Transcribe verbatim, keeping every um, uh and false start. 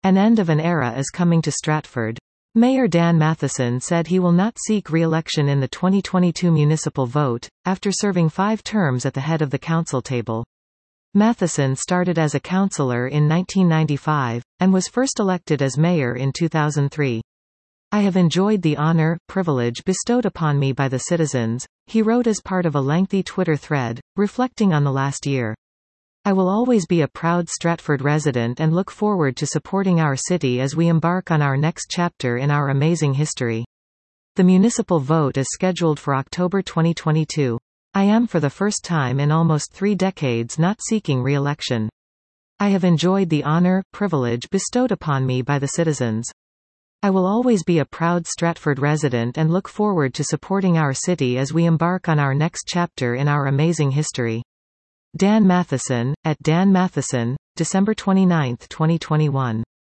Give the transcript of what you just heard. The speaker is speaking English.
An end of an era is coming to Stratford. Mayor Dan Matheson said he will not seek re-election in the twenty twenty-two municipal vote, after serving five terms at the head of the council table. Matheson started as a councillor in nineteen ninety-five, and was first elected as mayor in two thousand three. "I have enjoyed the honor, privilege bestowed upon me by the citizens," he wrote as part of a lengthy Twitter thread, reflecting on the last year. "I will always be a proud Stratford resident and look forward to supporting our city as we embark on our next chapter in our amazing history." The municipal vote is scheduled for October twenty twenty-two. "I am for the first time in almost three decades not seeking re-election. I have enjoyed the honor, privilege bestowed upon me by the citizens. I will always be a proud Stratford resident and look forward to supporting our city as we embark on our next chapter in our amazing history." Dan Matheson, at Dan Matheson, December twenty-ninth, twenty twenty-one.